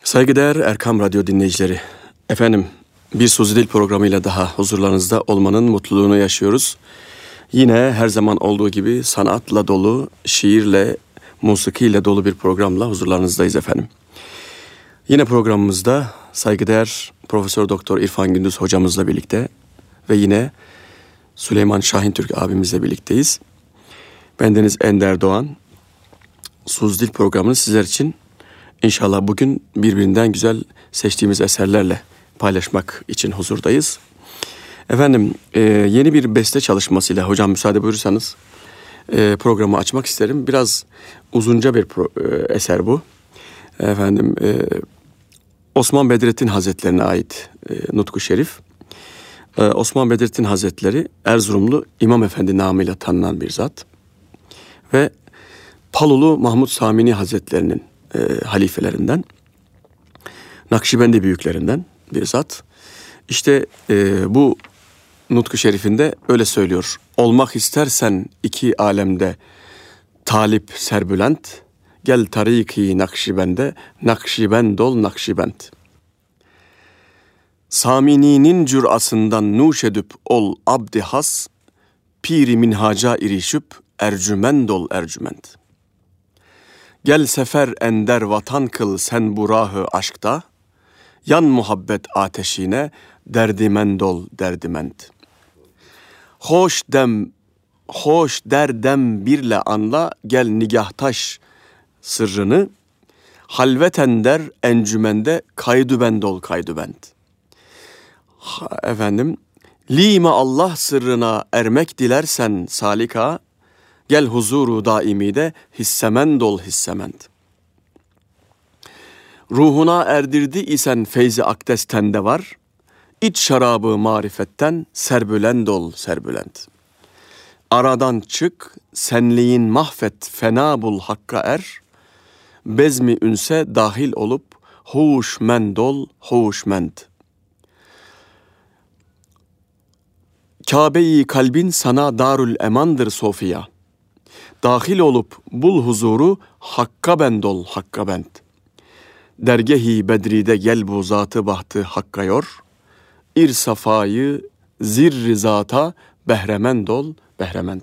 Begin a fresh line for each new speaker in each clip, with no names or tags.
Saygıdeğer Erkam Radyo dinleyicileri, efendim bir Suzi Dil programıyla daha huzurlarınızda olmanın mutluluğunu yaşıyoruz. Yine her zaman olduğu gibi sanatla dolu, şiirle, musikiyle dolu bir programla huzurlarınızdayız efendim. Yine programımızda saygıdeğer Profesör Doktor İrfan Gündüz hocamızla birlikte ve yine Süleyman Şahintürk abimizle birlikteyiz. Bendeniz Ender Doğan, Suzi Dil programını sizler için İnşallah bugün birbirinden güzel seçtiğimiz eserlerle paylaşmak için huzurdayız. Efendim yeni bir beste çalışmasıyla hocam müsaade buyurursanız programı açmak isterim. Biraz uzunca bir eser bu. Efendim Osman Bedrettin Hazretlerine ait Nutku Şerif. Osman Bedrettin Hazretleri Erzurumlu İmam Efendi namıyla tanınan bir zat. Ve Palulu Mahmud Samini Hazretlerinin halifelerinden, Nakşibendi büyüklerinden bir zat. İşte bu Nutku Şerif'inde öyle söylüyor. Olmak istersen iki alemde talip serbülent, gel tariki Nakşibende, Nakşibend ol Nakşibend. Samini'nin cürasından nuş edip ol abdi has, piri minhaca irişüp ercüment ol ercüment. Gel sefer ender vatan kıl sen bu rahı aşkta, yan muhabbet ateşine derdiment ol derdiment. Hoş derdem birle anla gel nigahtaş sırrını, halvet ender encümende kaydübend ol kaydübend. Efendim, lime Allah sırrına ermek dilersen salika, gel huzuru daimide hissement ol hissement. Ruhuna erdirdi isen feyzi akdes tende var, iç şarabı marifetten serbülend ol serbülend. Aradan çık, senliğin mahvet fena bul hakka er, bezmi ünse dahil olup hoşmend ol hoşmend. Kabe-i kalbin sana darül emandır Sofya. Dahil olup bul huzuru hakka bend ol hakka bend. Dergehi bedride gel bu zatı bahtı hakka yor. İr safayı zirri zata behremend ol behremend.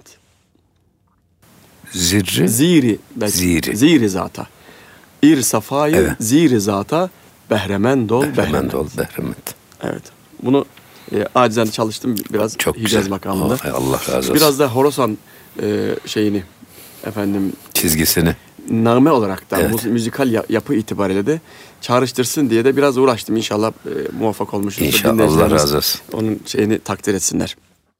Ziri zata. İr safayı ziri zata behremend ol behremend. Evet. Bunu acizane çalıştım biraz Hicaz makamında.
Allah razı olsun.
Biraz da Horasan şeyini efendim
çizgisini
nağme olarak da bu müzikal yapı itibariyle de çağrıştırsın diye de biraz uğraştım. İnşallah muvaffak olmuşuzdur.
İnşallah Allah razı olsun.
Onun şeyini takdir etsinler.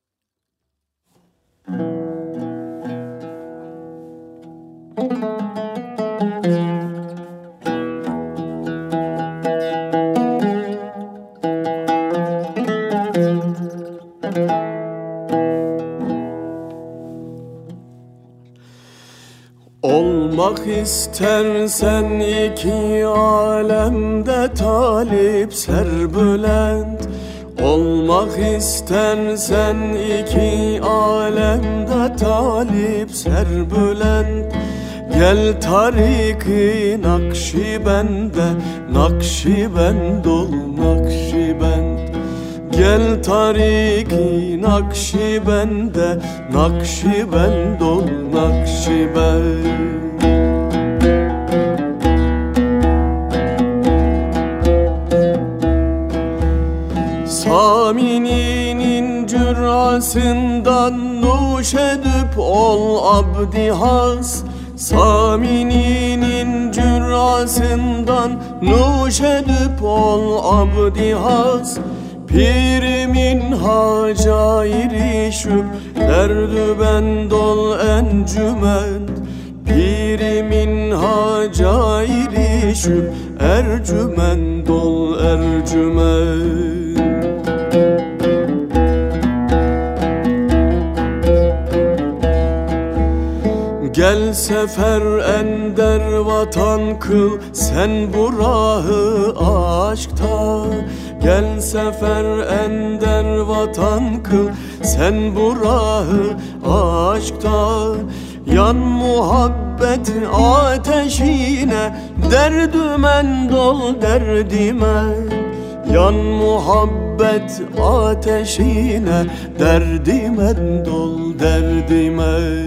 Olmak istersen iki alemde talip serbülent. Olmak istersen iki alemde talip serbülent. Gel tariki Nakşibende, Nakşibend ol Nakşibend. Gel tariki Nakşibende, Nakşibend ol Nakşibend. Samini'nin cürasından nuş edip ol abdi has. Samini'nin cürasından nuş edip ol abdi has. Pirimin haca irişüp derdübend ol encüment. Pirimin haca irişüp ercüment ol ercüment. Gel sefer ender vatan kıl sen bu rahı aşkta. Gel sefer ender vatan kıl sen bu rahı aşkta. Yan muhabbet ateşine Derdümen dol derdime, yan muhabbet ateşine, derdimen dol derdime.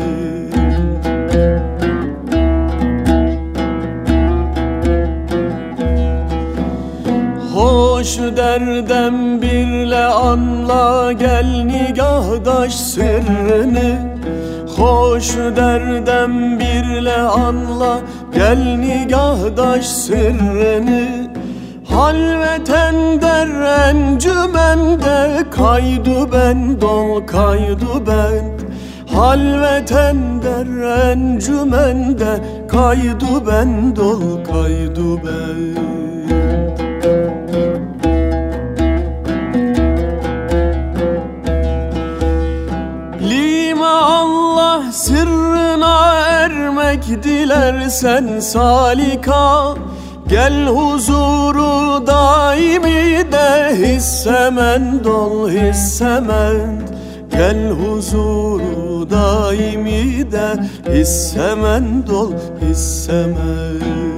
Hoş derdem birle anla, gel nigahdaş sırrını. Hoş derdem birle anla, gel nigahdaş sırrını. Halveten der encümende, kaydu ben dol kaydu ben. Halveten der encümende, kaydu ben dol kaydu ben. Sırrına ermek dilersen salika, gel huzuru daimi de hissemen dol hissemen. Gel huzuru daimi de hissemen dol hissemen.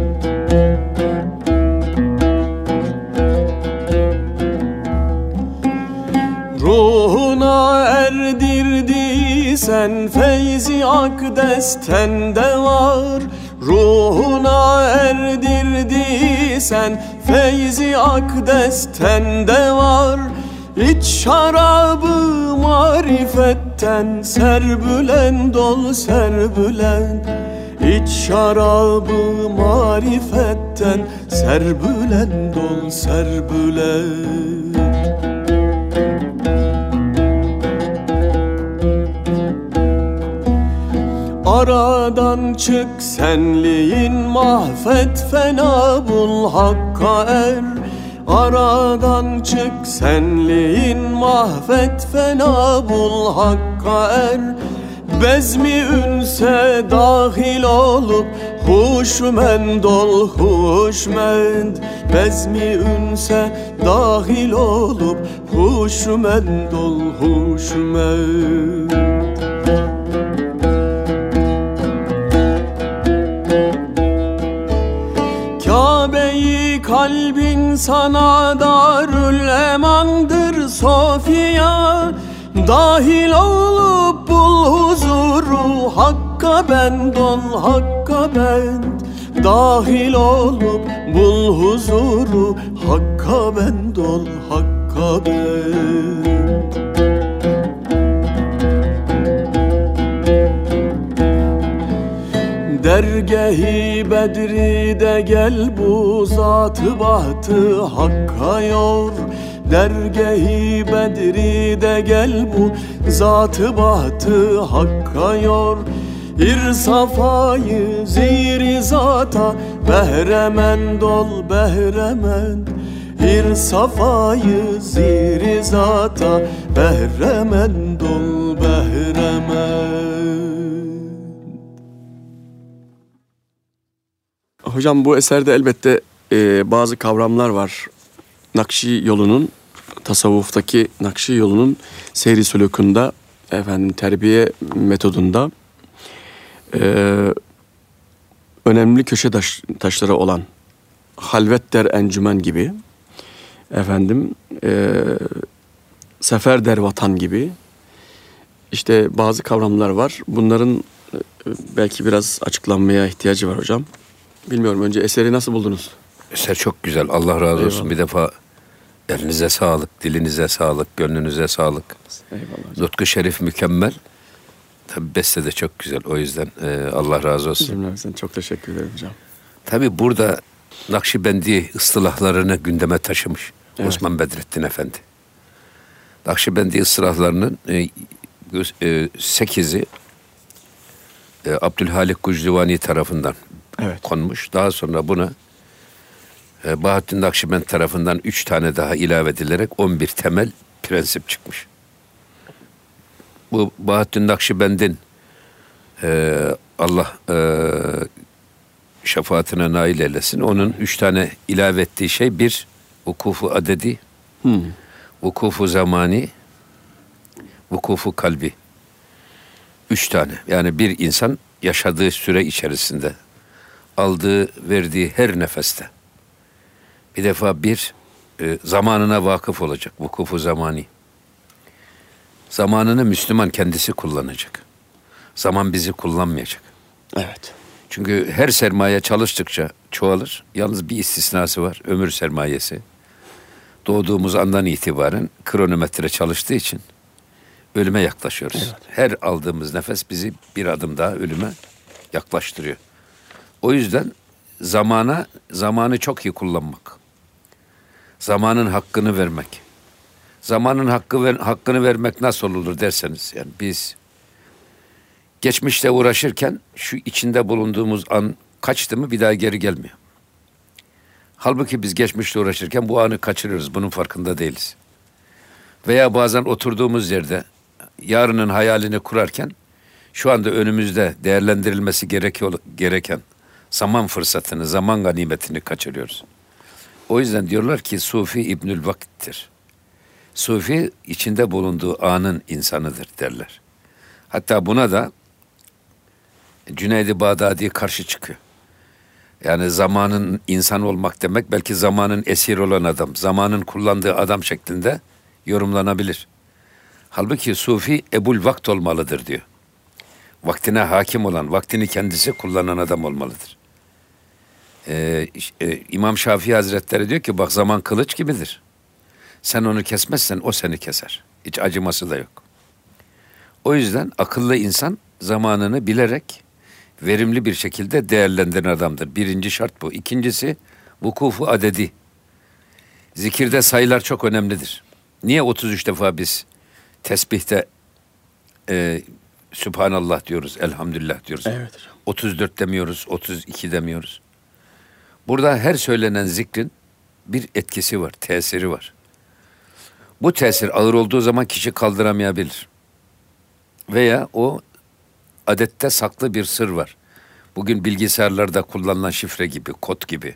Ruhuna erdirdiysen feyzi akdesten de var. Ruhuna erdirdiysen feyzi akdesten de var. İç şarabı marifetten serbülen dol serbülen. İç şarabı marifetten serbülen dol serbülen. Aradan çık senliğin mahvet fena bul hakka er. Aradan çık senliğin mahvet fena bul hakka er. Bezmi ünse dahil olup huşmend ol huşmend. Bezmi ünse dahil olup huşmend ol huşmend. Kabe'yi kalbin sana darül emandır Sofya. Dahil olup bul huzuru hakka bend ol hakka bend. Dahil olup bul huzuru hakka bend ol hakka bend. Dergâh-i Bedri'de gel bu zat-ı bahtı hakka yor. Dergâh-i Bedri'de gel bu zat-ı bahtı hakka yor. İrsafayı zir-i zata behremend ol behremend. İrsafayı zir-i zata behremend ol behremend.
Hocam bu eserde elbette bazı kavramlar var. Nakşi yolunun, tasavvuftaki Nakşi yolunun seyri sülûkunda, terbiye metodunda önemli köşe taşları olan halvet der encümen gibi, sefer der vatan gibi işte bazı kavramlar var. Bunların belki biraz açıklanmaya ihtiyacı var hocam. Bilmiyorum, önce eseri nasıl buldunuz?
Eser çok güzel. Allah razı olsun.
Eyvallah.
Bir defa elinize sağlık, dilinize sağlık, gönlünüze sağlık.
Eyvallah hocam.
Nutku şerif mükemmel. Tabii beste de çok güzel. O yüzden Allah razı olsun.
Çok teşekkür ederim hocam.
Tabii burada Nakşibendi ıstılahlarını gündeme taşımış
Evet.
Osman Bedrettin Efendi. Nakşibendi ıstılahlarının 8'i Abdülhalik Gucdivani tarafından konmuş. Daha sonra buna Bahattin Nakşibend tarafından 3 tane daha ilave edilerek 11 temel prensip çıkmış. Bu Bahattin Nakşibend'in Allah şefaatine nail eylesin. Onun 3 tane ilave ettiği şey: bir, vukufu adedi, vukufu zamani, vukufu kalbi. 3 tane. Yani bir insan yaşadığı süre içerisinde aldığı, verdiği her nefeste bir defa zamanına vakıf olacak. Vukufu zamani. Zamanını Müslüman kendisi kullanacak. Zaman bizi kullanmayacak.
Evet.
Çünkü her sermaye çalıştıkça çoğalır. Yalnız bir istisnası var. Ömür sermayesi. Doğduğumuz andan itibaren kronometre çalıştığı için ölüme yaklaşıyoruz.
Evet.
Her aldığımız nefes bizi bir adım daha ölüme yaklaştırıyor. O yüzden zamanı çok iyi kullanmak. Zamanın hakkını vermek. Zamanın hakkını vermek nasıl olur derseniz, yani biz geçmişte uğraşırken şu içinde bulunduğumuz an kaçtı mı bir daha geri gelmiyor. Halbuki biz geçmişte uğraşırken bu anı kaçırıyoruz. Bunun farkında değiliz. Veya bazen oturduğumuz yerde yarının hayalini kurarken şu anda önümüzde değerlendirilmesi gereken zaman fırsatını, zaman ganimetini kaçırıyoruz. O yüzden diyorlar ki Sufi İbnül Vakit'tir. Sufi içinde bulunduğu anın insanıdır derler. Hatta buna da Cüneyd-i Bağdadi karşı çıkıyor. Yani zamanın insan olmak demek belki zamanın esir olan adam, zamanın kullandığı adam şeklinde yorumlanabilir. Halbuki Sufi Ebul Vakt olmalıdır diyor. Vaktine hakim olan, vaktini kendisi kullanan adam olmalıdır. İmam Şafii Hazretleri diyor ki bak zaman kılıç gibidir. Sen onu kesmezsen o seni keser. Hiç acıması da yok. O yüzden akıllı insan zamanını bilerek verimli bir şekilde değerlendiren adamdır. Birinci şart bu. İkincisi vukufu adedi. Zikirde sayılar çok önemlidir. Niye 33 defa biz tesbihte Sübhanallah diyoruz, elhamdülillah diyoruz.
Evet hocam.
34 demiyoruz, 32 demiyoruz. Burada her söylenen zikrin bir etkisi var, tesiri var. Bu tesir ağır olduğu zaman kişi kaldıramayabilir. Veya o adette saklı bir sır var. Bugün bilgisayarlarda kullanılan şifre gibi, kod gibi.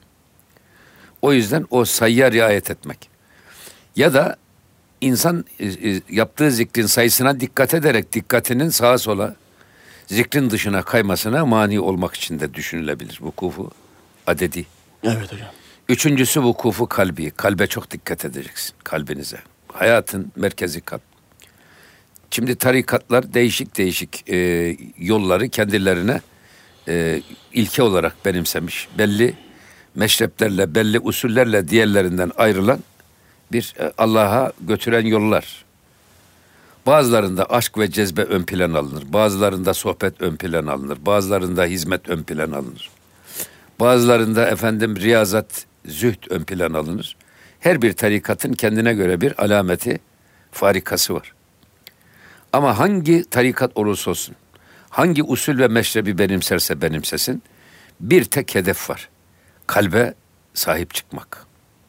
O yüzden o sayıya riayet etmek. Ya da insan yaptığı zikrin sayısına dikkat ederek dikkatinin sağa sola, zikrin dışına kaymasına mani olmak için de düşünülebilir. Vukufu adedi.
Evet hocam.
Üçüncüsü vukufu kalbi. Kalbe çok dikkat edeceksin, kalbinize. Hayatın merkezi kalp. Şimdi tarikatlar değişik yolları kendilerine ilke olarak benimsemiş. Belli meşreplerle, belli usullerle diğerlerinden ayrılan bir Allah'a götüren yollar. Bazılarında aşk ve cezbe ön plan alınır. Bazılarında sohbet ön plan alınır. Bazılarında hizmet ön plan alınır. Bazılarında riyazat, zühd ön plan alınır. Her bir tarikatın kendine göre bir alameti, farikası var. Ama hangi tarikat olursa olsun, hangi usul ve meşrebi benimserse benimsesin, bir tek hedef var. Kalbe sahip çıkmak.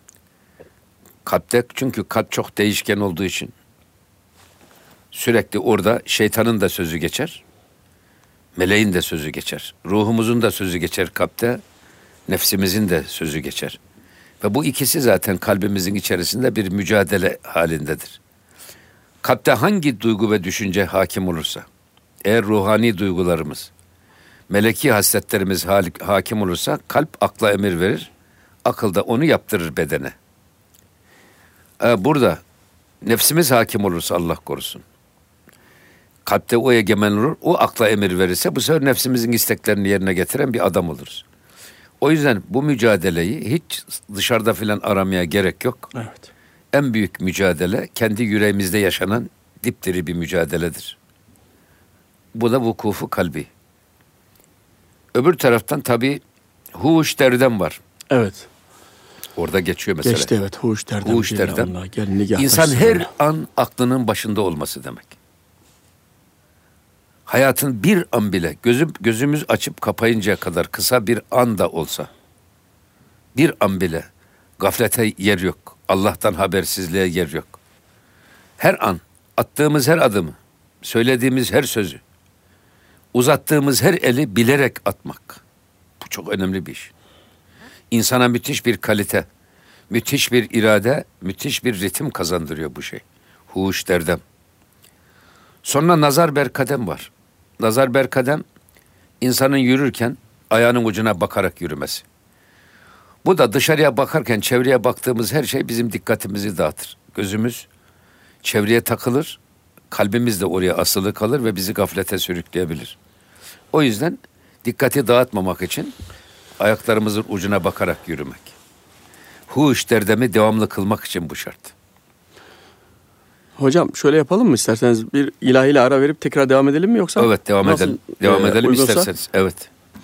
Kalpte, çünkü kalp çok değişken olduğu için sürekli orada şeytanın da sözü geçer, meleğin de sözü geçer, ruhumuzun da sözü geçer kalpte, nefsimizin de sözü geçer. Ve bu ikisi zaten kalbimizin içerisinde bir mücadele halindedir. Kalpte hangi duygu ve düşünce hakim olursa, eğer ruhani duygularımız, meleki hasletlerimiz hakim olursa kalp akla emir verir, akıl da onu yaptırır bedene. Burada nefsimiz hakim olursa Allah korusun, kalpte o egemen olur, o akla emir verirse bu sefer nefsimizin isteklerini yerine getiren bir adam oluruz. O yüzden bu mücadeleyi hiç dışarıda filan aramaya gerek yok.
Evet.
En büyük mücadele kendi yüreğimizde yaşanan dipdiri bir mücadeledir. Bu da vukufu kalbi. Öbür taraftan tabii huş derdem var.
Evet.
Orada geçiyor mesela.
Geçti evet. Huş derdem.
Huş derdem.
Allah,
İnsan her an aklının başında olması demek. Hayatın bir an bile gözümüz açıp kapayıncaya kadar kısa bir an da olsa, bir an bile gaflete yer yok. Allah'tan habersizliğe yer yok. Her an attığımız her adımı, söylediğimiz her sözü, uzattığımız her eli bilerek atmak. Bu çok önemli bir iş. İnsana müthiş bir kalite, müthiş bir irade, müthiş bir ritim kazandırıyor bu şey. Huş derdem. Sonra nazar berkadem var. Nazar berkadem, insanın yürürken ayağının ucuna bakarak yürümesi. Bu da dışarıya bakarken çevreye baktığımız her şey bizim dikkatimizi dağıtır. Gözümüz çevreye takılır, kalbimiz de oraya asılı kalır ve bizi gaflete sürükleyebilir. O yüzden dikkati dağıtmamak için ayaklarımızın ucuna bakarak yürümek. Huş derdemi devamlı kılmak için bu şart.
Hocam şöyle yapalım mı isterseniz, bir ilahiyle ara verip tekrar devam edelim mi yoksa?
Evet, devam edelim. Devam edelim
uygunsa?
isterseniz. Evet.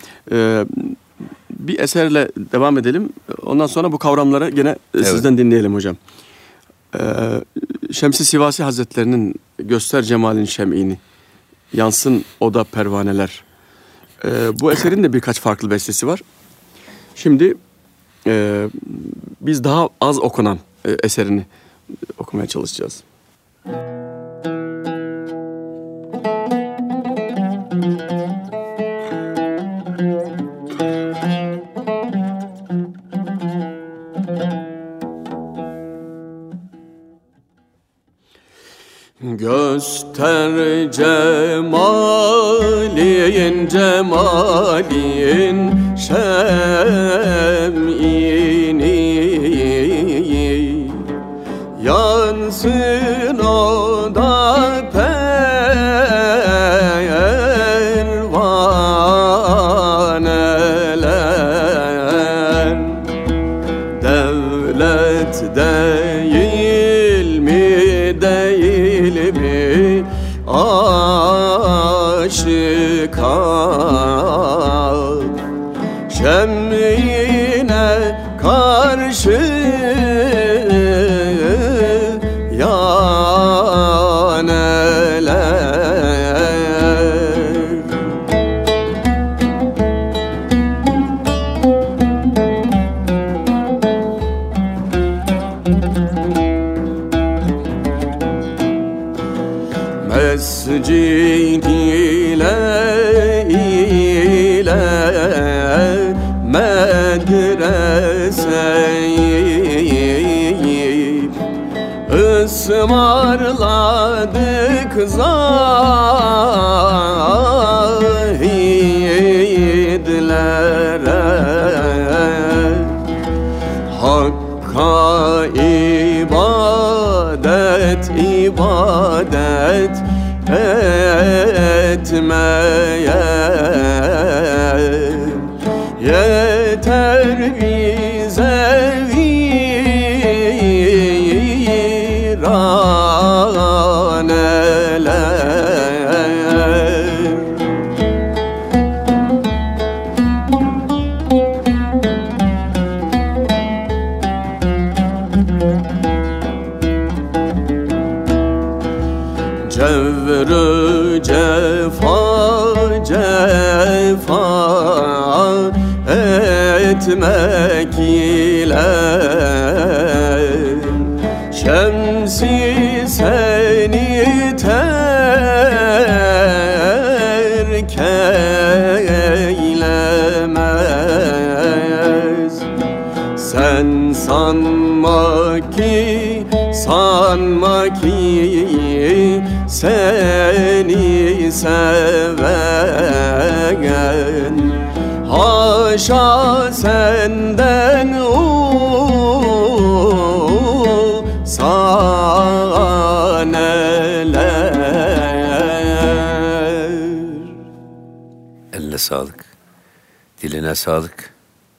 Bir eserle devam edelim. Ondan sonra bu kavramları gene sizden dinleyelim hocam. Şems-i Sivasi Hazretleri'nin "Göster cemalin şem'ini, yansın oda pervaneler." Bu eserin de birkaç farklı bestesi var. Şimdi biz daha az okunan eserini okumaya çalışacağız. Göster cemalin cemalin şem'ini, yansın o da pervaneler. Devlet değil mi, değil mi aşıkar, şem'ine karşı yaneler. Mescid ile medreseyi ısmarladık zahidlere. Hakka ibadet etmeye yeter bize viraneler. Cevrü cefa etmek ile şemsi seni terk eylemez. Sen sanma ki seni seven haşa senden saneler.
Eline sağlık. Diline sağlık.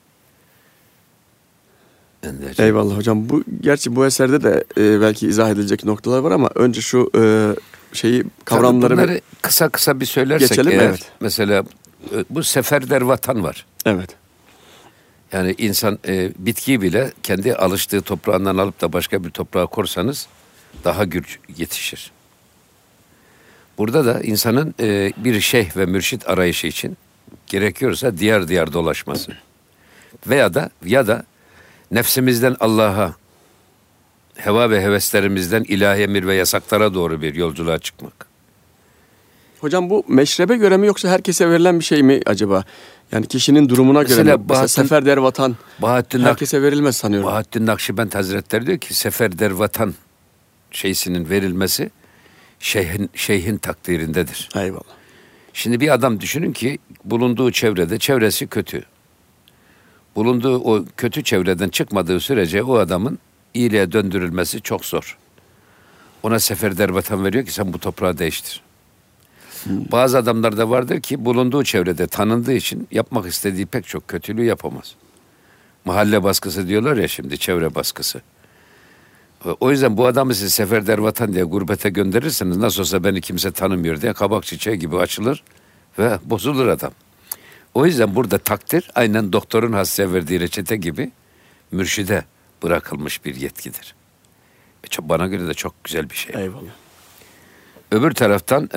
Eyvallah hocam. Gerçi bu eserde de belki izah edilecek noktalar var ama önce şu kavramları
bunları kısa kısa bir söylersek
geçelim,
eğer,
evet.
Mesela bu seferder vatan var.
Evet.
Yani insan bitkiyi bile kendi alıştığı toprağından alıp da başka bir toprağa korsanız daha gür yetişir. Burada da insanın bir şeyh ve mürşit arayışı için gerekiyorsa diyar diyar dolaşması. Ya da nefsimizden Allah'a, heva ve heveslerimizden ilahi emir ve yasaklara doğru bir yolculuğa çıkmak.
Hocam bu meşrebe göre mi yoksa herkese verilen bir şey mi acaba? Yani kişinin durumuna göre mi? Mesela seferder vatan herkese verilmez sanıyorum.
Bahattin Nakşibend Hazretleri diyor ki seferder vatan şeysinin verilmesi şeyhin takdirindedir.
Eyvallah.
Şimdi bir adam düşünün ki bulunduğu çevrede çevresi kötü. Bulunduğu o kötü çevreden çıkmadığı sürece o adamın iyiliğe döndürülmesi çok zor. Ona seferber vatan veriyor ki sen bu toprağı değiştir. Bazı adamlar da vardır ki bulunduğu çevrede tanındığı için yapmak istediği pek çok kötülüğü yapamaz. Mahalle baskısı diyorlar ya şimdi, çevre baskısı. O yüzden bu adamı siz seferber vatan diye gurbete gönderirseniz nasıl olsa beni kimse tanımıyor diye kabak çiçeği gibi açılır ve bozulur adam. O yüzden burada takdir aynen doktorun hastaya verdiği reçete gibi mürşide bırakılmış bir yetkidir. Bana göre de çok güzel bir şey.
Eyvallah.
Öbür taraftan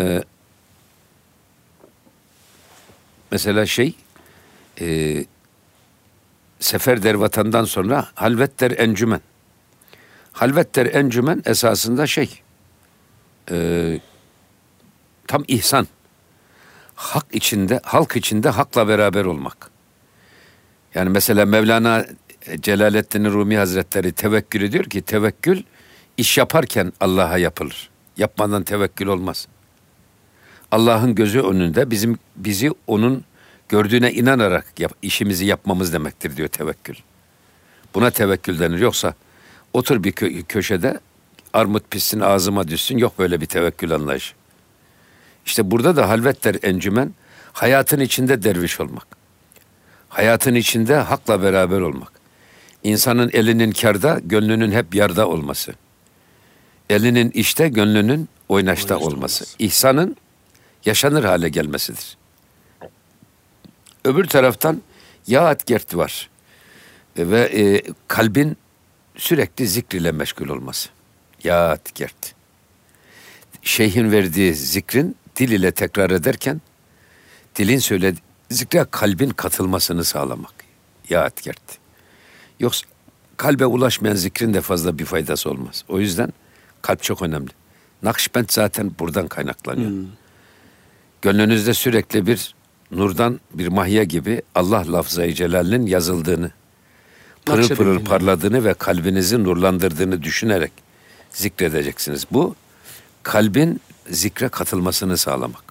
mesela Sefer der vatandan sonra halvet der encümen. Halvet der encümen esasında tam ihsan. Halk içinde hakla beraber olmak. Yani mesela Mevlana Celaleddin Rumi Hazretleri tevekkül ediyor ki tevekkül iş yaparken Allah'a yapılır. Yapmadan tevekkül olmaz. Allah'ın gözü önünde bizi onun gördüğüne inanarak işimizi yapmamız demektir diyor tevekkül. Buna tevekkül denir. Yoksa otur bir köşede armut pişsin ağzıma düşsün, yok böyle bir tevekkül anlayışı. İşte burada da halvet der encümen, hayatın içinde derviş olmak. Hayatın içinde hakla beraber olmak. İnsanın elinin kârda, gönlünün hep yarda olması. Elinin işte, gönlünün oynaşta olması. İhsanın yaşanır hale gelmesidir. Öbür taraftan yaat gert var. Ve kalbin sürekli zikriyle meşgul olması. Yaat gert. Şeyhin verdiği zikrin dil ile tekrar ederken dilin söylediği zikre kalbin katılmasını sağlamak. Yaat gert. Yoksa kalbe ulaşmayan zikrin de fazla bir faydası olmaz. O yüzden kalp çok önemli. Nakşibend zaten buradan kaynaklanıyor. Gönlünüzde sürekli bir nurdan bir mahya gibi Allah lafzayı celalinin yazıldığını, pırıl pırıl parladığını ve kalbinizi nurlandırdığını düşünerek zikredeceksiniz. Bu kalbin zikre katılmasını sağlamak.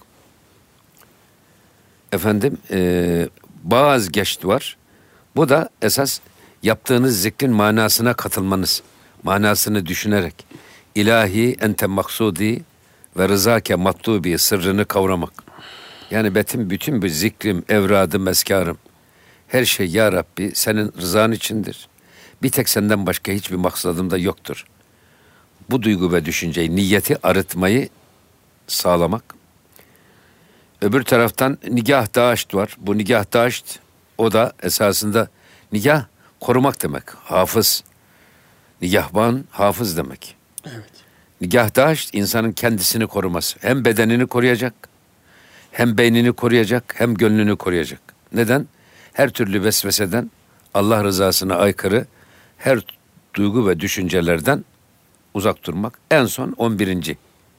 Bazı geçt var. Bu da esas yaptığınız zikrin manasına katılmanız. Manasını düşünerek ilahi ente maksudi ve rızake matlubi sırrını kavramak. Yani bütün bir zikrim, evradım, eskarım, her şey ya Rabbi senin rızan içindir. Bir tek senden başka hiçbir maksadım da yoktur. Bu duygu ve düşünceyi, niyeti arıtmayı sağlamak. Öbür taraftan nigah daşt var. Bu nigah daşt, o da esasında nigah korumak demek. Hafız. Nigahban hafız demek.
Evet.
Nigah daşt insanın kendisini koruması. Hem bedenini koruyacak, hem beynini koruyacak, hem gönlünü koruyacak. Neden? Her türlü vesveseden, Allah rızasına aykırı her duygu ve düşüncelerden uzak durmak. En son 11.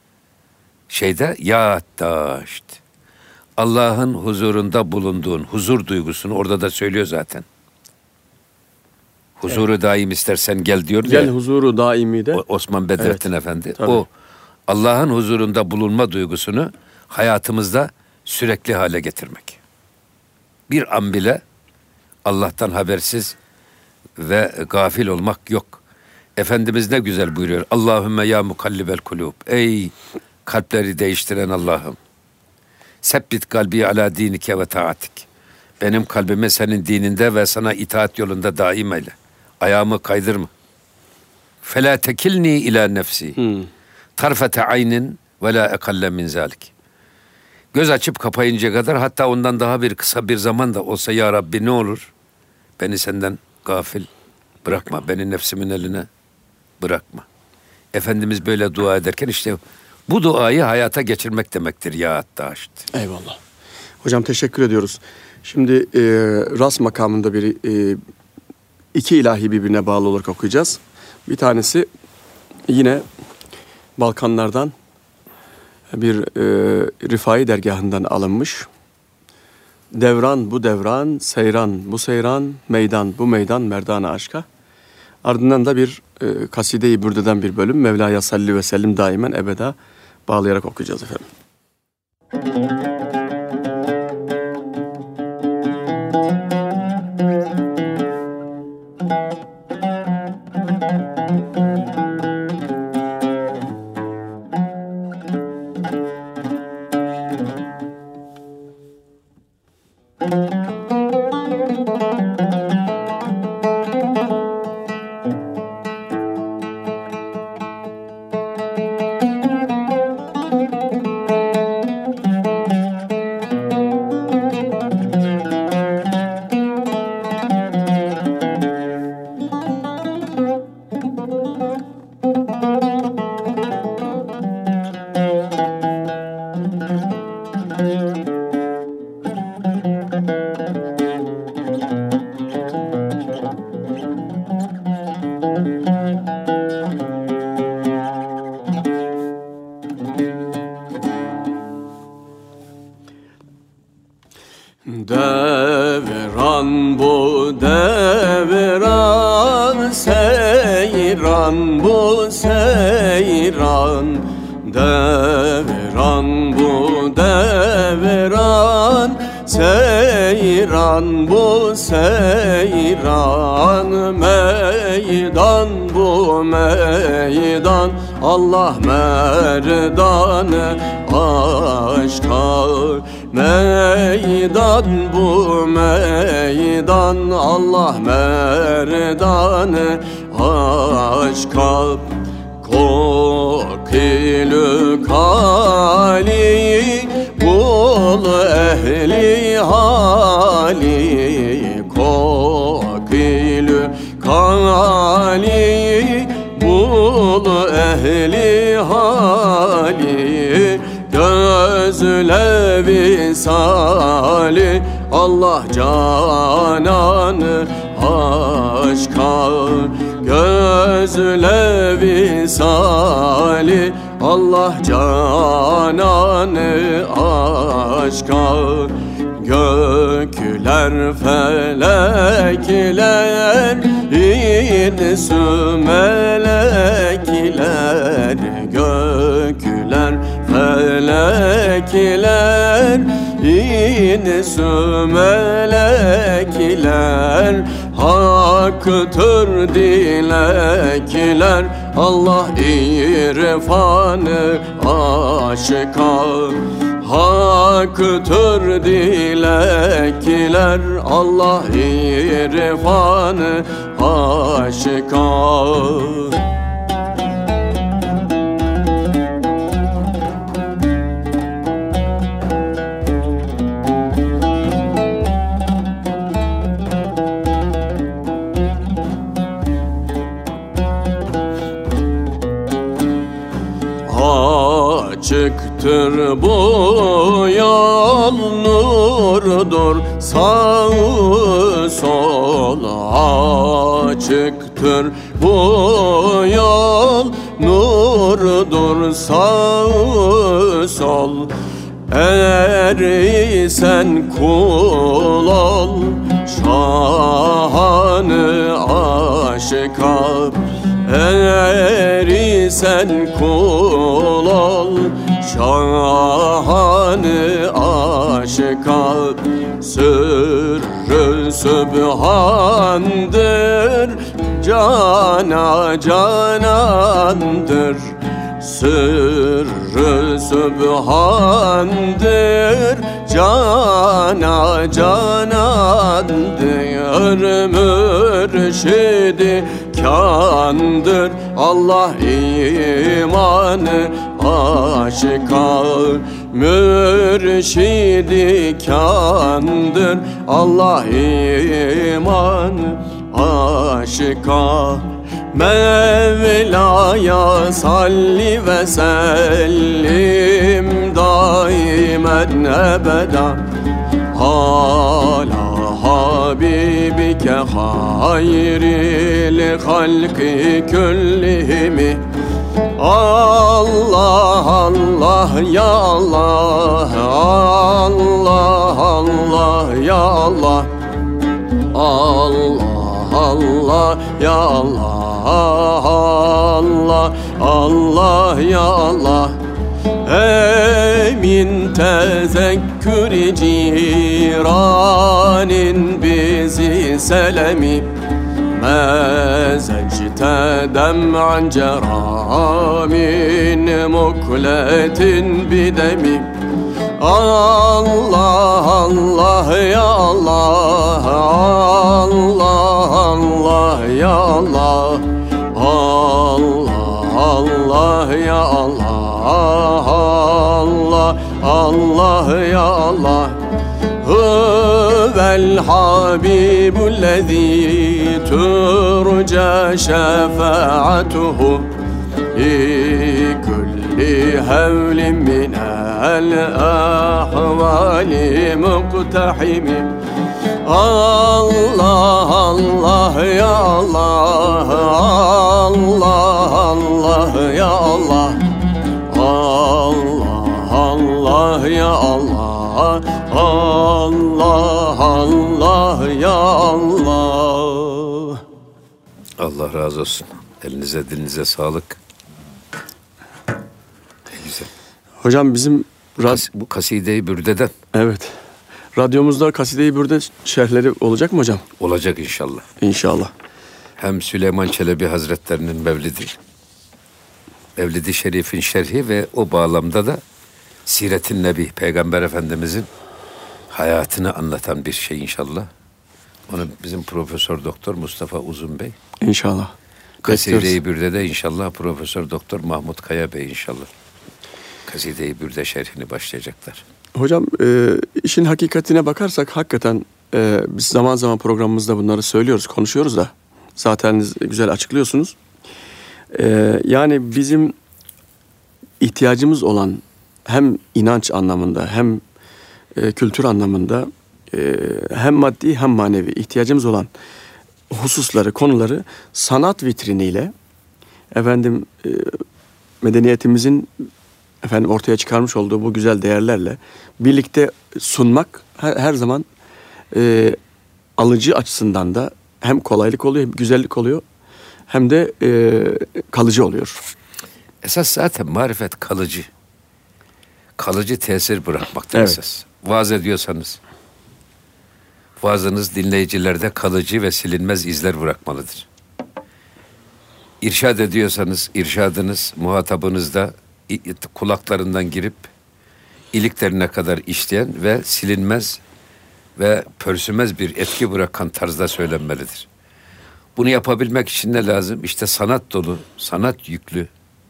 Yaat daşt. Allah'ın huzurunda bulunduğun huzur duygusunu orada da söylüyor zaten. Huzuru daim istersen gel diyor
ya.
Gel
huzuru daimi de.
Osman Bedrettin Efendi.
Tabii.
O Allah'ın huzurunda bulunma duygusunu hayatımızda sürekli hale getirmek. Bir an bile Allah'tan habersiz ve gafil olmak yok. Efendimiz ne güzel buyuruyor. Allahümme ya mukallibel kulub. Ey kalpleri değiştiren Allah'ım. Sebbit kalbi ala dinike ve taatik. Benim kalbimi senin dininde ve sana itaat yolunda daim eyle. Ayağımı kaydırma. Fela tekilni ila nefsi. Tarfete aynin ve la ekalle min zalik. Göz açıp kapayıncaya kadar, hatta ondan daha bir kısa bir zaman da olsa ya Rabbi ne olur beni senden gafil bırakma. Beni nefsimin eline bırakma. Efendimiz böyle dua ederken işte bu duayı hayata geçirmek demektir ya daşt.
Eyvallah. Hocam teşekkür ediyoruz. Şimdi ras makamında iki ilahi birbirine bağlı olarak okuyacağız. Bir tanesi yine Balkanlardan bir Rifai dergahından alınmış. Devran bu devran, seyran bu seyran, meydan bu meydan merdana aşka. Ardından da bir kaside-i bürdeden bir bölüm Mevla'ya salli ve sellim daimen ebeda bağlayarak okuyacağız efendim.
Devran bu devran, seyran bu seyran. Devran bu devran, seyran bu seyran. Meydan bu meydan, Allah merdanı aşka. Meydan bu meydan, Allah merdanı aşka. Kokilü kali, bul ehli hali. Kokilü kali, bul ehli hali. Gözle visali, Allah cananı aşka. Gözle visali, Allah cananı aşka. Gökler felekler, insü melekler. Gökler felekler, insü melekler. Haktır dilekler, Allah irfanı aşka. Haktır dilekler, Allah irfanı aşka. Açıktır bu yol, nurdur sağ sol. Açıktır bu yol, nurdur sağ sol. Eğer sen kul ol, şahanı aşka. Eğer sen kul ol, şahanı aşka. Sırrı sübhandır, cana canandır. Sırrı sübhandır, cana canandır. Mürşidi kandır, Allah imanı aşka. Mürşidi kandır, Allah imanı aşka. Mevla'ya salli ve sellim daimen ebeda. Hala habibike hayril halki küllihimi. Allah Allah ya Allah, Allah Allah ya Allah. Allah Allah ya Allah, Allah Allah ya Allah. Emin tezekkür-i ciranin bizi selemi. Mezecte dem'an ceramin mukletin bidemi. Allah Allah ya Allah, Allah Allah ya Allah. Allah Allah ya Allah, Allah Allah ya Allah. Huvel habibullezî turca şefaatuhu li kulli hevlin minel ahvali muqtahimi. Allah Allah ya Allah,
Allah razı olsun. Elinize dilinize sağlık. Ne güzel.
Hocam bizim
Bu Kaside-i Bürde'den.
Evet. Radyomuzda Kaside-i Bürde şerhleri olacak mı hocam?
Olacak inşallah.
İnşallah.
Hem Süleyman Çelebi Hazretlerinin Mevlidi, Mevlid-i Şerif'in şerhi ve o bağlamda da Siret-i Nebi, Peygamber Efendimizin hayatını anlatan bir şey inşallah. Onu bizim Profesör Doktor Mustafa Uzun Bey.
İnşallah.
Kaside-i Bürde'de inşallah Profesör Doktor Mahmut Kaya Bey inşallah. Kaside-i Bürde şerhini başlayacaklar.
Hocam işin hakikatine bakarsak hakikaten biz zaman zaman programımızda bunları söylüyoruz, konuşuyoruz da zaten güzel açıklıyorsunuz. Yani bizim ihtiyacımız olan hem inanç anlamında hem kültür anlamında hem maddi hem manevi ihtiyacımız olan hususları, konuları sanat vitriniyle medeniyetimizin ortaya çıkarmış olduğu bu güzel değerlerle birlikte sunmak her zaman alıcı açısından da hem kolaylık oluyor, hem güzellik oluyor, hem de kalıcı oluyor.
Esas zaten marifet kalıcı. Kalıcı tesir bırakmakta
evet.
Esas. Vaaz ediyorsanız, vaazınız dinleyicilerde kalıcı ve silinmez izler bırakmalıdır. İrşad ediyorsanız, irşadınız muhatabınızda kulaklarından girip iliklerine kadar işleyen ve silinmez ve pörsümez bir etki bırakan tarzda söylenmelidir. Bunu yapabilmek için ne lazım? İşte sanat dolu, sanat yüklü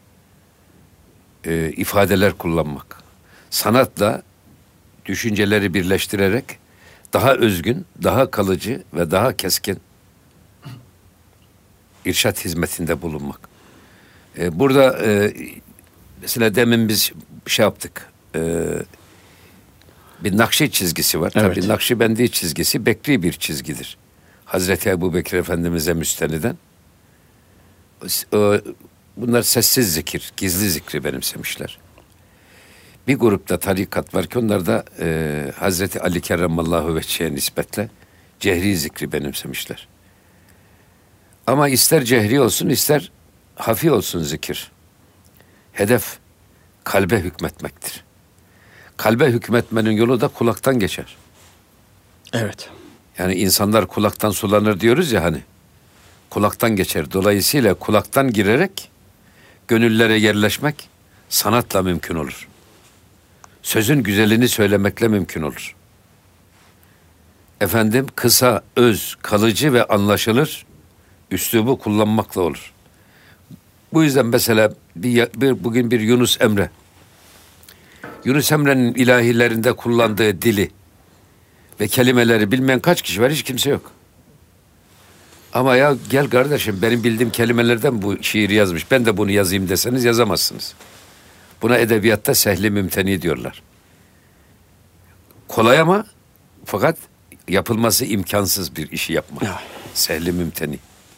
ifadeler kullanmak. Sanatla düşünceleri birleştirerek daha özgün, daha kalıcı ve daha keskin irşat hizmetinde bulunmak. Burada mesela demin biz şey yaptık. Bir Nakşi çizgisi var.
Evet.
Tabii Nakşibendi çizgisi bekri bir çizgidir. Hazreti Ebubekir Efendimiz'e müsteniden. Bunlar sessiz zikir, gizli zikri benimsemişler. Bir grupta tarikat var ki onlar da Hazreti Ali Kerramallahu Vecce'ye nispetle cehri zikri benimsemişler. Ama ister cehri olsun ister hafi olsun zikir. Hedef kalbe hükmetmektir. Kalbe hükmetmenin yolu da kulaktan geçer.
Evet.
Yani insanlar kulaktan sulanır diyoruz ya hani. Kulaktan geçer. Dolayısıyla kulaktan girerek gönüllere yerleşmek sanatla mümkün olur. Sözün güzelini söylemekle mümkün olur. Kısa, öz, kalıcı ve anlaşılır üslubu kullanmakla olur. Bu yüzden mesela bugün bir Yunus Emre. Yunus Emre'nin ilahilerinde kullandığı dili ve kelimeleri bilmeyen kaç kişi var? Hiç kimse yok. Ama ya gel kardeşim benim bildiğim kelimelerden bu şiiri yazmış. Ben de bunu yazayım deseniz yazamazsınız. Buna edebiyatta sehli mümteni diyorlar. Kolay ama fakat yapılması imkansız bir işi yapmak. Sehli mümteni.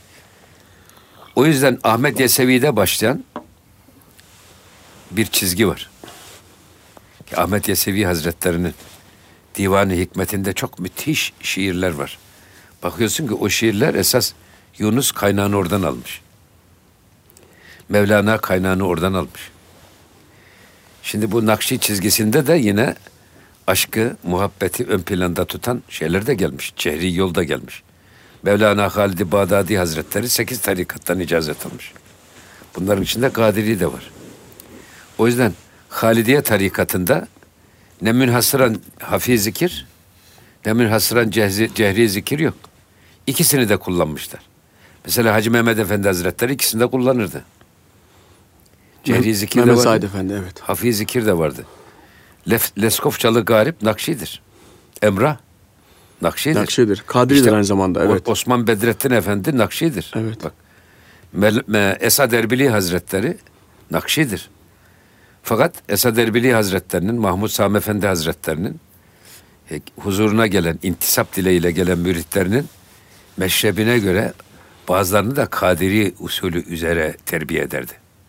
O yüzden Ahmet Yesevi'de başlayan bir çizgi var. Ahmet Yesevi Hazretleri'nin Divan-ı Hikmet'inde çok müthiş şiirler var. Bakıyorsun ki o şiirler esas Yunus kaynağını oradan almış. Mevlana kaynağını oradan almış. Şimdi bu Nakşi çizgisinde de yine aşkı, muhabbeti ön planda tutan şeyler de gelmiş. Cehri yol da gelmiş. Mevlana Halid-i Bağdadi Hazretleri 8 tarikattan icazet almış. Bunların içinde Kadiri de var. O yüzden Halidiye tarikatında ne münhasıran hafi zikir ne münhasıran cehri zikir yok. İkisini de kullanmışlar. Mesela Hacı Mehmet Efendi Hazretleri ikisini de kullanırdı. Cehri zikir de vardı.
Said Efendi, evet.
Hafi zikir de vardı. Leskofçalı Garip Nakşi'dir. Emrah Nakşi'dir.
Nakşi'dir. Kadri'dir işte, aynı zamanda. Evet.
Osman Bedrettin Efendi Nakşi'dir.
Evet.
Bak. Esad Erbili Hazretleri Nakşi'dir. Fakat Esad Erbili Hazretlerinin, Mahmud Sami Efendi Hazretlerinin huzuruna gelen, intisap dileğiyle gelen müritlerinin meşrebine göre bazılarını da Kadiri usulü üzere terbiye ederdi.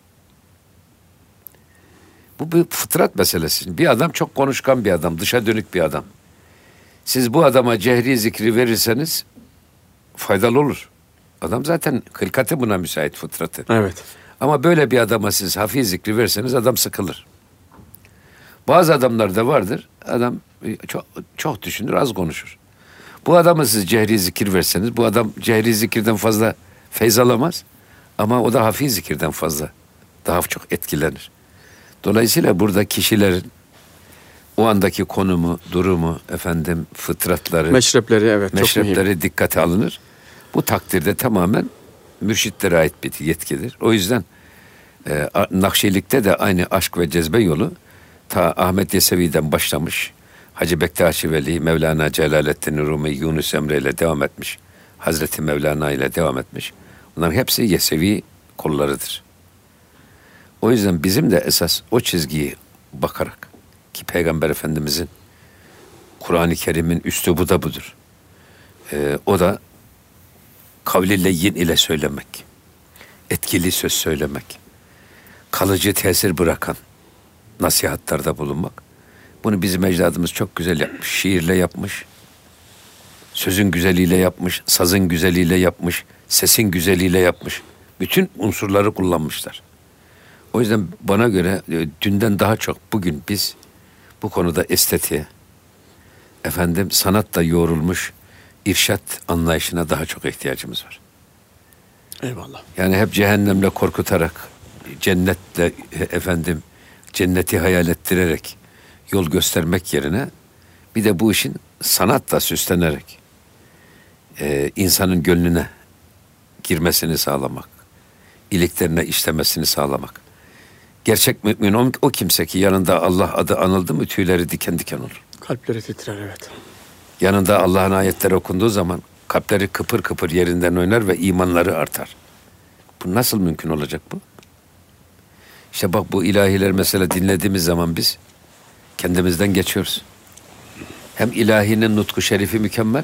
Bu bir fıtrat meselesi. Bir adam çok konuşkan bir adam, dışa dönük bir adam. Siz bu adama cehri zikri verirseniz faydalı olur. Adam zaten hılkatı buna müsait, fıtratı.
Evet.
Ama böyle bir adama siz hafi zikri verseniz adam sıkılır. Bazı adamlar da vardır. Adam çok düşünür, az konuşur. Bu adama siz cehri zikir verseniz, bu adam cehri zikirden fazla feyz alamaz. Ama o da hafi zikirden fazla, daha çok etkilenir. Dolayısıyla burada kişilerin o andaki konumu, durumu, fıtratları,
meşrepleri, evet,
meşrepleri dikkate alınır. Bu takdirde tamamen mürşitlere ait bir yetkidir. O yüzden Nakşilikte de aynı aşk ve cezbe yolu ta Ahmet Yesevi'den başlamış. Hacı Bektaşi Veli, Mevlana Celaleddin Rumi, Yunus Emre ile devam etmiş. Hazreti Mevlana ile devam etmiş. Bunların hepsi Yesevi kollarıdır. O yüzden bizim de esas o çizgiyi bakarak, ki Peygamber Efendimizin Kur'an-ı Kerim'in üslubu da budur. O da kavli leyyin ile söylemek, etkili söz söylemek, kalıcı tesir bırakan nasihatlarda bulunmak. Bunu bizim ecdadımız çok güzel yapmış. Şiirle yapmış, sözün güzeliyle yapmış, sazın güzeliyle yapmış, sesin güzeliyle yapmış. Bütün unsurları kullanmışlar. O yüzden bana göre dünden daha çok bugün biz bu konuda estetiğe, sanatla yoğrulmuş irşat anlayışına daha çok ihtiyacımız var.
Eyvallah.
Yani hep cehennemle korkutarak, cennetle cenneti hayal ettirerek yol göstermek yerine bir de bu işin sanatla süslenerek insanın gönlüne girmesini sağlamak, iliklerine işlemesini sağlamak. Gerçek mümin o kimse ki yanında Allah adı anıldı mı tüyleri diken diken olur.
Kalpleri titrer, evet.
Yanında Allah'ın ayetleri okunduğu zaman kalpleri kıpır kıpır yerinden oynar ve imanları artar. Bu nasıl mümkün olacak bu? İşte bak, bu ilahiler mesela dinlediğimiz zaman biz kendimizden geçiyoruz. Hem ilahinin nutku şerifi mükemmel,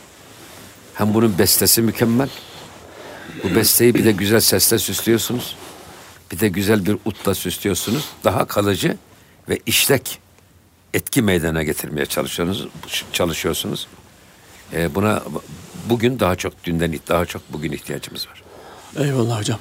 hem bunun bestesi mükemmel. Bu besteyi bir de güzel sesle süslüyorsunuz. Bir de güzel bir utla süslüyorsunuz. Daha kalıcı ve işlek etki meydana getirmeye çalışıyorsunuz. Buna bugün daha çok, dünden daha çok bugün ihtiyacımız var.
Eyvallah hocam.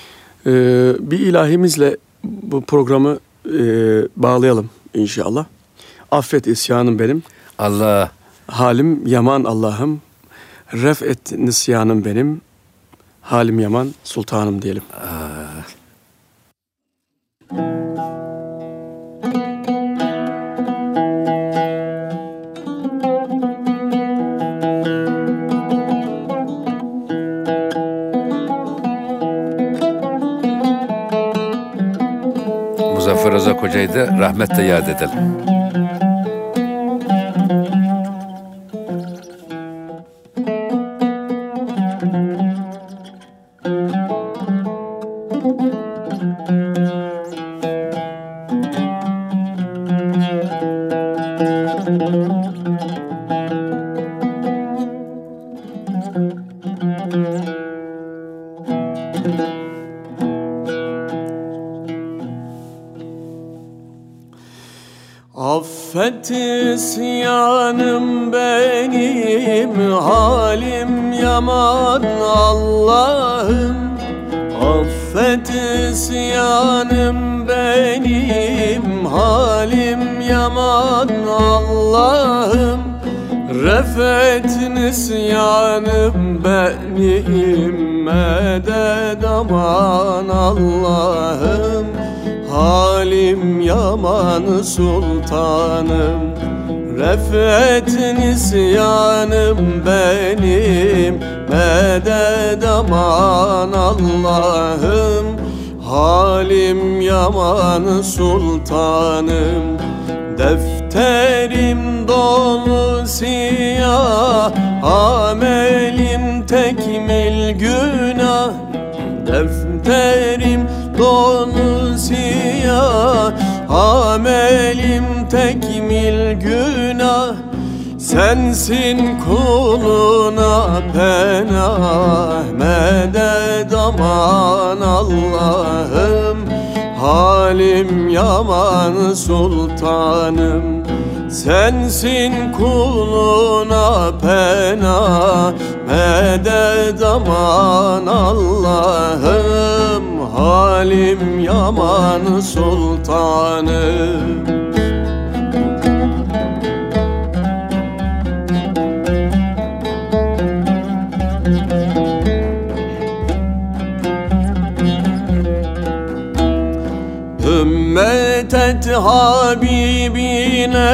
Bir ilahimizle bu programı bağlayalım inşallah. Affet isyanım benim.
Allah.
Halim yaman Allah'ım. Ref et nisyanım benim. Halim yaman sultanım diyelim.
Muzaffer Özak Hoca'yı da rahmetle yad edelim.
Affet isyanım benim, halim yaman Allah'ım. Affet isyanım benim, halim yaman Allah'ım. Refet nisyanım benim, medet aman Allah'ım. Halim yaman sultanım, refet nisyanım benim, medet aman Allah'ım. Halim yaman sultanım, defterim dolu siyah, amelim tekmil günah. Defterim dolu siyah, amelim tekmil günah. Sensin kuluna penah, medet aman Allah'ım. Halim yaman sultanım, sensin kuluna penah, medet aman Allah'ım, halim yaman sultanım. Ümmet et Habibine,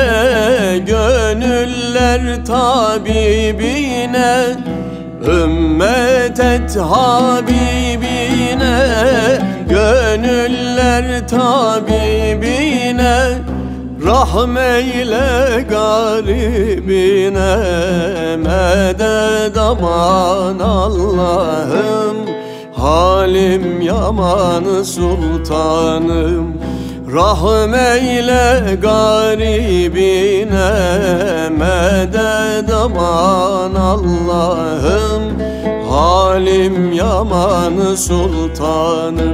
gönüller tabibine. Ümmet et Habibine, gönüller tabibine. Rahmeyle garibine, medet aman Allah'ım, halim yaman sultanım. Rahmeyle garibine, medet aman Allah'ım, halim yaman sultanım.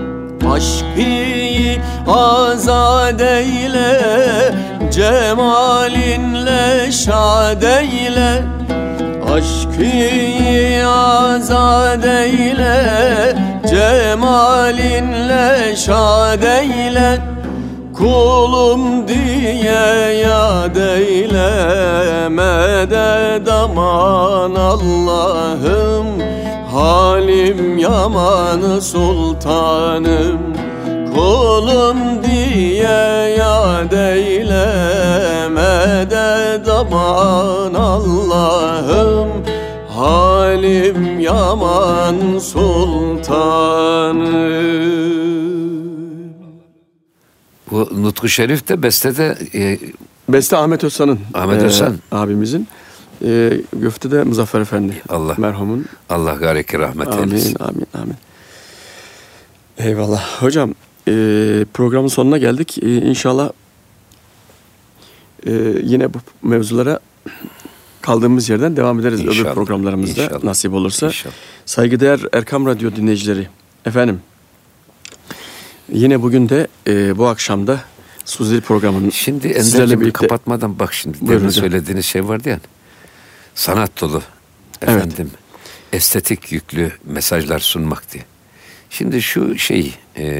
Aşk-ı azad eyle, cemalinle şad eyle. Aşk-ı azad eyle, cemalinle şad eyle. Kulum diye yad eyle, medet aman Allah'ım, halim yaman sultanım. Kulum diye yad eyle, medet aman Allah'ım, halim yaman sultanım.
Bu Nutku Şerif de bestede
beste Ahmet Özsan'ın.
Ahmet Özsan
abimizin. Güfte de Muzaffer Efendi.
Allah
merhumun.
Allah gareki rahmet eylesin.
Amin. Eyvallah. Hocam programın sonuna geldik. İnşallah yine bu mevzulara kaldığımız yerden devam ederiz. İnşallah, öbür programlarımızda inşallah, nasip olursa. İnşallah. Saygıdeğer Erkam Radyo dinleyicileri, efendim yine bugün de bu akşam da Suzeli programının
şimdi Ender'cim birlikte kapatmadan bak şimdi demin söylediğiniz şey vardı yani. Sanat dolu efendim, evet, estetik yüklü mesajlar sunmak diye. Şimdi şu şey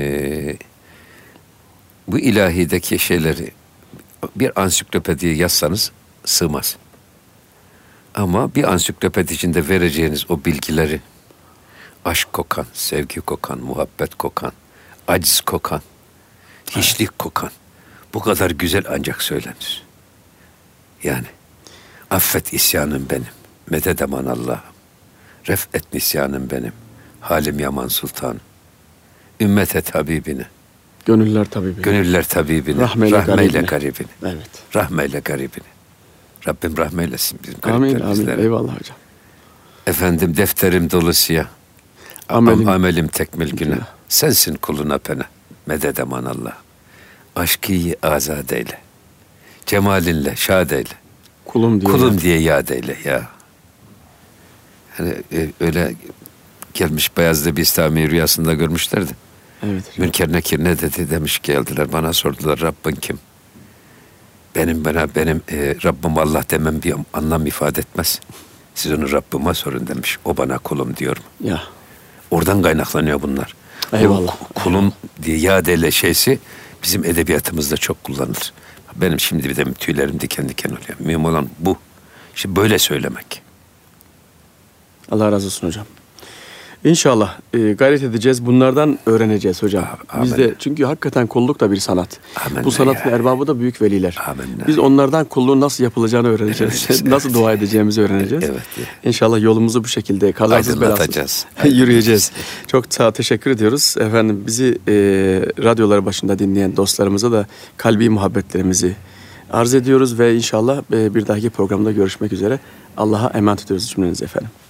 bu ilahideki şeyleri bir ansiklopediye yazsanız sığmaz. Ama bir ansiklopedi içinde vereceğiniz o bilgileri, aşk kokan, sevgi kokan, muhabbet kokan, aciz kokan, hiçlik kokan, bu kadar güzel ancak söylenir. Yani affet isyanım benim, medet aman Allah'ım, ref et nisyanım benim, halim yaman sultanım. Ümmet et Habibine,
gönüller tabibine,
gönüller tabibine, rahmeyle garibine.
Evet.
Rahmeyle garibine. Rabbim rahmeylesin bizim
amin,
gariplerimizlere.
Amin. Eyvallah hocam.
Efendim defterim dolu siyah. Amelim tekmil günah. Sensin kuluna pena. Medet aman Allah. Aşkı azad eyle. Cemalinle şad eyle. Kulum diye yad eyle ya. Hani öyle gelmiş Beyazlı Bistami rüyasında görmüşlerdi.
Evet.
Münker Nekir ne dedi demiş, geldiler bana sordular, Rabbin kim? Benim Rabbim Allah demem bir anlam ifade etmez. Siz onu Rabbime sorun demiş. O bana kulum diyor mu?
Ya.
Oradan kaynaklanıyor bunlar.
Eyvallah.
Kulum diye yadele şeysi bizim edebiyatımızda çok kullanılır. Benim şimdi bir de tüylerim diken diken oluyor. Mühim olan bu. Şimdi böyle söylemek.
Allah razı olsun hocam. İnşallah gayret edeceğiz. Bunlardan öğreneceğiz hocam.
Amin.
Biz de çünkü hakikaten kulluk da bir sanat.
Amin.
Bu sanatın erbabı da büyük veliler.
Amin.
Biz onlardan kulluğun nasıl yapılacağını öğreneceğiz.
Evet.
Nasıl dua edeceğimizi öğreneceğiz.
Evet.
İnşallah yolumuzu bu şekilde kazasız belasız yürüyeceğiz. Çok sağ teşekkür ediyoruz. Efendim bizi radyoları başında dinleyen dostlarımıza da kalbi muhabbetlerimizi arz ediyoruz ve inşallah bir dahaki programda görüşmek üzere. Allah'a emanet ediyoruz cümlenizi efendim.